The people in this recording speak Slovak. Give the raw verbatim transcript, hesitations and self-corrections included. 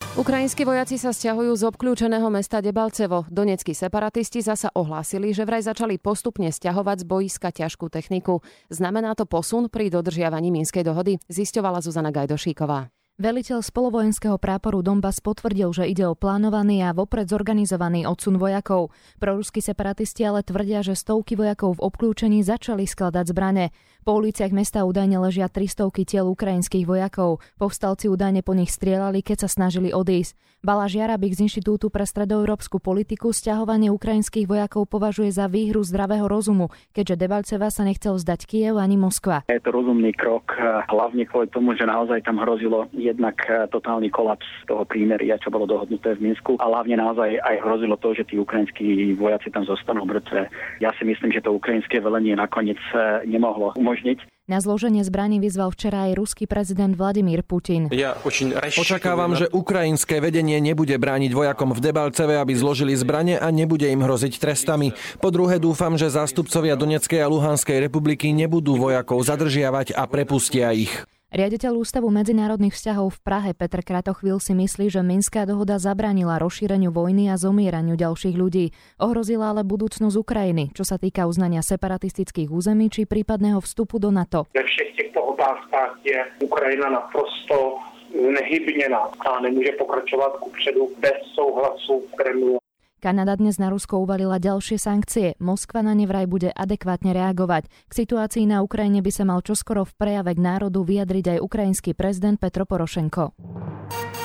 Ukrajinskí vojaci sa sťahujú z obkľúčeného mesta Debalcevo. Doneckí separatisti zasa ohlásili, že vraj začali postupne sťahovať z boiska ťažkú techniku. Znamená to posun pri dodržiavaní Minskej dohody? Zisťovala Zuzana Gajdošíková. Veliteľ spolovojenského práporu Donbas potvrdil, že ide o plánovaný a vopred zorganizovaný odsun vojakov. Proruskí separatisti ale tvrdia, že stovky vojakov v obklúčení začali skladať zbrane. Po uliciach mesta údajne ležia tristovky tiel ukrajinských vojakov. Povstalci údajne po nich strieľali, keď sa snažili odísť. Balázs Jarabík z Inštitútu pre stredoeurópsku politiku sťahovanie ukrajinských vojakov považuje za výhru zdravého rozumu, keďže Debalceva sa nechcel zdať Kyjev ani Moskva. Je to rozumný krok, hlavne kvôli tomu, že naozaj tam hrozilo jednak totálny kolaps toho prímeria, čo bolo dohodnuté v Minsku, a hlavne naozaj aj hrozilo to, že tí ukrajinskí vojaci tam zostanú mŕtve. Ja si myslím, že to ukrajinské velenie nakoniec nemohlo umožniť. Na zloženie zbraní vyzval včera aj ruský prezident Vladimír Putin. Ja Očakávam, že ukrajinské vedenie nebude brániť vojakom v Debalceve, aby zložili zbrane, a nebude im hroziť trestami. Po druhé, dúfam, že zástupcovia Donetskej a Luhanskej republiky nebudú vojakov zadržiavať a prepustia ich. Riaditeľ Ústavu medzinárodných vzťahov v Prahe Petr Kratochvíl si myslí, že Minská dohoda zabránila rozšíreniu vojny a zomieraniu ďalších ľudí. Ohrozila ale budúcnosť Ukrajiny, čo sa týka uznania separatistických území či prípadného vstupu do NATO. Ve všech těchto otázkách je Ukrajina naprosto nehybněná a nemůže pokračovat kupředu bez souhlasu Kremlu. Kanada dnes na Rusko uvalila ďalšie sankcie. Moskva na ne vraj bude adekvátne reagovať. K situácii na Ukrajine by sa mal čoskoro v prejave k národu vyjadriť aj ukrajinský prezident Petro Porošenko.